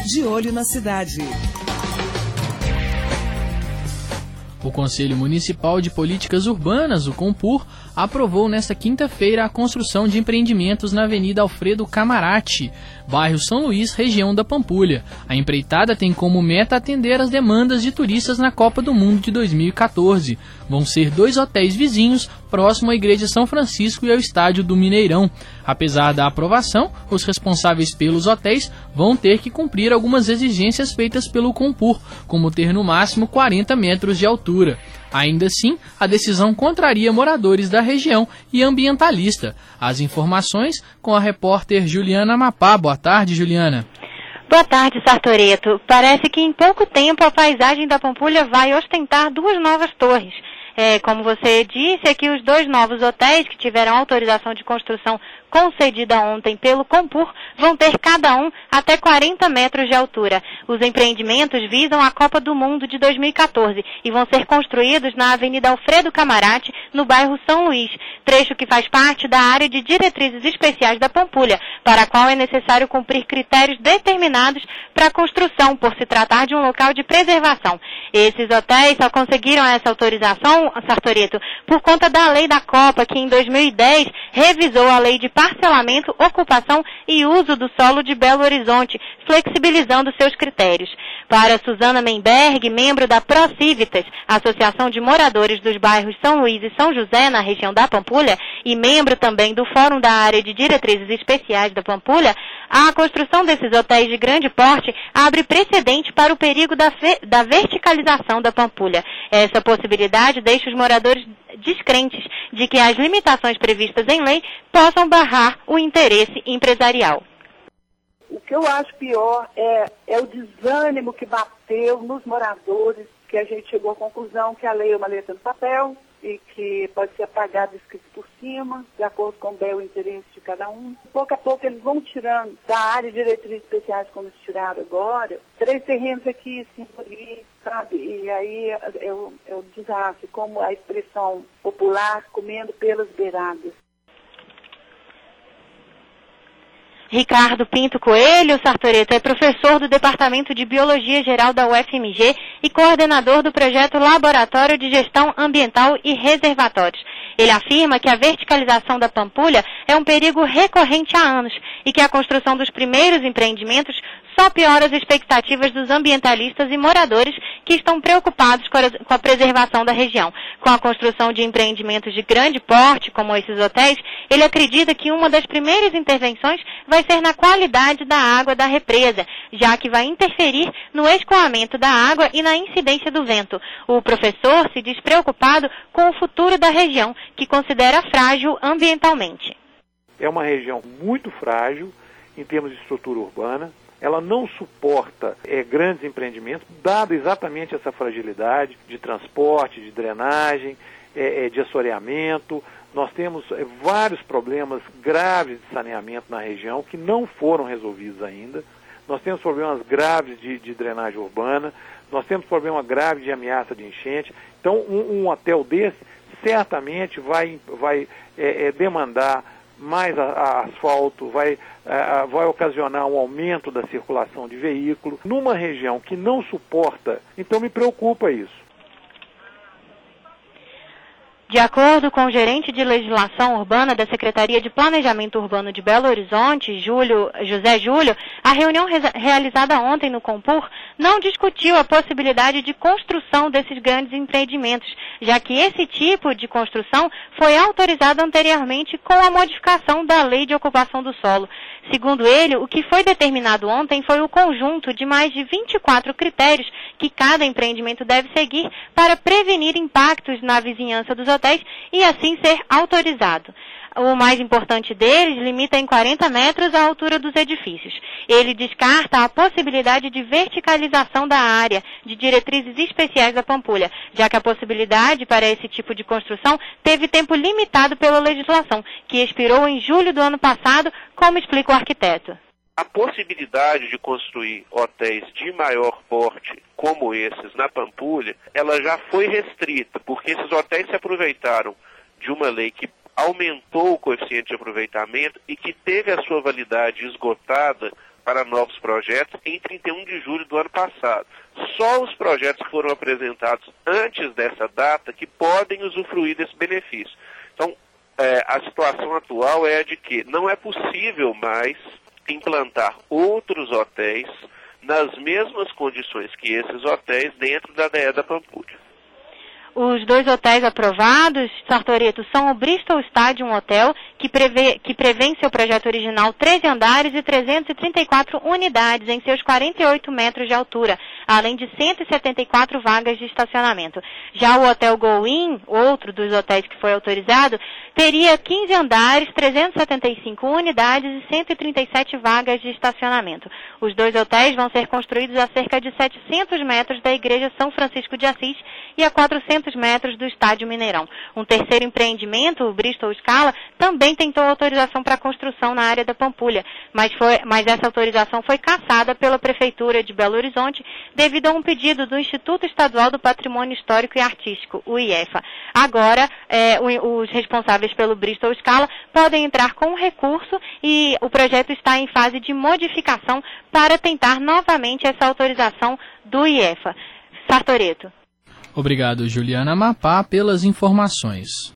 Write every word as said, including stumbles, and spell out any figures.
De Olho na Cidade. O Conselho Municipal de Políticas Urbanas, o CONPUR, aprovou nesta quinta-feira a construção de empreendimentos na Avenida Alfredo Camarati, bairro São Luís, região da Pampulha. A empreitada tem como meta atender as demandas de turistas na Copa do Mundo de dois mil e quatorze. Vão ser dois hotéis vizinhos, próximo à Igreja São Francisco e ao Estádio do Mineirão. Apesar da aprovação, os responsáveis pelos hotéis vão ter que cumprir algumas exigências feitas pelo CONPUR, como ter no máximo quarenta metros de altura. Ainda assim, a decisão contraria moradores da região e ambientalista. As informações com a repórter Juliana Mapá. Boa tarde, Juliana. Boa tarde, Sartoreto. Parece que em pouco tempo a paisagem da Pampulha vai ostentar duas novas torres. É, como você disse, aqui os dois novos hotéis que tiveram autorização de construção concedida ontem pelo CONPUR vão ter cada um até quarenta metros de altura. Os empreendimentos visam a Copa do Mundo de dois mil e quatorze e vão ser construídos na Avenida Alfredo Camarati, no bairro São Luís, trecho que faz parte da área de diretrizes especiais da Pampulha, para a qual é necessário cumprir critérios determinados para a construção, por se tratar de um local de preservação. Esses hotéis só conseguiram essa autorização, Sartoreto, por conta da lei da Copa, que em dois mil e dez revisou a lei de parcelamento, ocupação e uso do solo de Belo Horizonte, flexibilizando seus critérios. Para Suzana Menberg, membro da ProCivitas, Associação de Moradores dos Bairros São Luís e São José, na região da Pampulha, e membro também do Fórum da Área de Diretrizes Especiais da Pampulha, a construção desses hotéis de grande porte abre precedente para o perigo da, da verticalização da Pampulha. Essa possibilidade deixa os moradores descrentes de que as limitações previstas em lei possam barrar o interesse empresarial. O que eu acho pior é, é o desânimo que bateu nos moradores, que a gente chegou à conclusão que a lei é uma letra no papel e que pode ser apagada escrito por cima, de acordo com o bel interesse de cada um. Pouco a pouco eles vão tirando da área de diretrizes especiais, como eles tiraram agora, três terrenos aqui, cinco ali, sabe? E aí é o, é o desastre, como a expressão popular, comendo pelas beiradas. Ricardo Pinto Coelho, Sartoreto, é professor do Departamento de Biologia Geral da U F M G e coordenador do projeto Laboratório de Gestão Ambiental e Reservatórios. Ele afirma que a verticalização da Pampulha é um perigo recorrente há anos e que a construção dos primeiros empreendimentos só piora as expectativas dos ambientalistas e moradores que estão preocupados com a, com a preservação da região. Com a construção de empreendimentos de grande porte, como esses hotéis, ele acredita que uma das primeiras intervenções vai ser na qualidade da água da represa, já que vai interferir no escoamento da água e na incidência do vento. O professor se diz preocupado com o futuro da região, que considera frágil ambientalmente. É uma região muito frágil em termos de estrutura urbana. Ela não suporta é, grandes empreendimentos, dada exatamente essa fragilidade de transporte, de drenagem, é, é, de assoreamento. Nós temos é, vários problemas graves de saneamento na região que não foram resolvidos ainda. Nós temos problemas graves de, de drenagem urbana, nós temos problema grave de ameaça de enchente. Então, um, um hotel desse certamente vai, vai é, é, demandar mais a, a asfalto, vai, a, vai ocasionar um aumento da circulação de veículos. Numa região que não suporta, então me preocupa isso. De acordo com o gerente de legislação urbana da Secretaria de Planejamento Urbano de Belo Horizonte, Júlio, José Júlio, a reunião re realizada ontem no CONPUR não discutiu a possibilidade de construção desses grandes empreendimentos, já que esse tipo de construção foi autorizado anteriormente com a modificação da Lei de Ocupação do Solo. Segundo ele, o que foi determinado ontem foi o conjunto de mais de vinte e quatro critérios que cada empreendimento deve seguir para prevenir impactos na vizinhança dos hotéis e assim ser autorizado. O mais importante deles limita em quarenta metros a altura dos edifícios. Ele descarta a possibilidade de verticalização da área de diretrizes especiais da Pampulha, já que a possibilidade para esse tipo de construção teve tempo limitado pela legislação, que expirou em julho do ano passado, como explica o arquiteto. A possibilidade de construir hotéis de maior porte, como esses na Pampulha, ela já foi restrita, porque esses hotéis se aproveitaram de uma lei que aumentou o coeficiente de aproveitamento e que teve a sua validade esgotada para novos projetos em trinta e um de julho do ano passado. Só os projetos que foram apresentados antes dessa data que podem usufruir desse benefício. Então, é, a situação atual é a de que não é possível mais implantar outros hotéis nas mesmas condições que esses hotéis dentro da D E da Pampulha. Os dois hotéis aprovados, Sartoreto, são o Bristol Stadium Hotel, que prevê, que prevê em seu projeto original treze andares e trezentas e trinta e quatro unidades em seus quarenta e oito metros de altura, além de cento e setenta e quatro vagas de estacionamento. Já o Hotel Go-In, outro dos hotéis que foi autorizado, teria quinze andares, trezentas e setenta e cinco unidades e cento e trinta e sete vagas de estacionamento. Os dois hotéis vão ser construídos a cerca de setecentos metros da Igreja São Francisco de Assis e a quatrocentos metros do Estádio Mineirão. Um terceiro empreendimento, o Bristol Scala, também tentou autorização para construção na área da Pampulha, mas, foi, mas essa autorização foi cassada pela Prefeitura de Belo Horizonte devido a um pedido do Instituto Estadual do Patrimônio Histórico e Artístico, o I E F A. Agora, é, os responsáveis pelo Bristol Scala podem entrar com um recurso e o projeto está em fase de modificação para tentar novamente essa autorização do I E F A. Sartoreto. Obrigado, Juliana Mapá, pelas informações.